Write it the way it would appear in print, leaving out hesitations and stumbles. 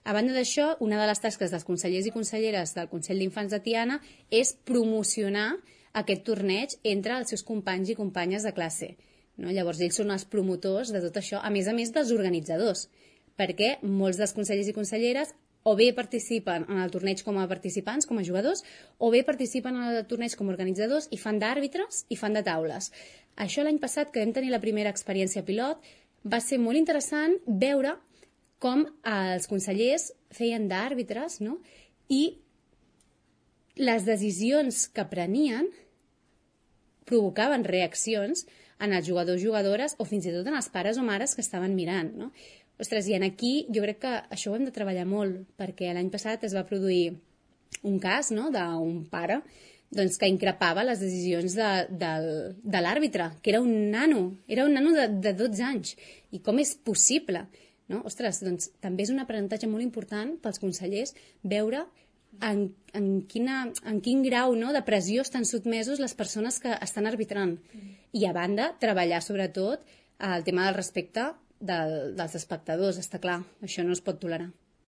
A banda d'això, una de les tasques dels consellers i conselleres del Consell d'Infants de Tiana és promocionar aquest torneig entre els seus companys i companyes de classe. No? Llavors, ells són els promotors de tot això, a més dels organitzadors, perquè molts dels consellers i conselleres o bé participen en el torneig com a participants, com a jugadors, o bé participen en el torneig com a organitzadors i fan d'àrbitres i fan de taules. Això l'any passat, que vam tenir la primera experiència pilot, va ser molt interessant veure com els consellers feien d'àrbitres, no? I les decisions que prenien provocaven reaccions en els jugadors, jugadores o fins i tot en els pares o mares que estaven mirant, no? Ostres, i aquí jo crec que això ho hem de treballar molt, perquè l'any passat es va produir un cas, no?, d'un pare doncs, que increpava les decisions de l'àrbitre, que era un nano de 12 anys. I com és possible? No? Ostres, doncs també és un aprenentatge molt important pels consellers veure en quin grau, no, de pressió estan sotmesos les persones que estan arbitrant. I a banda, treballar sobretot el tema del respecte dels espectadors, està clar, això no es pot tolerar.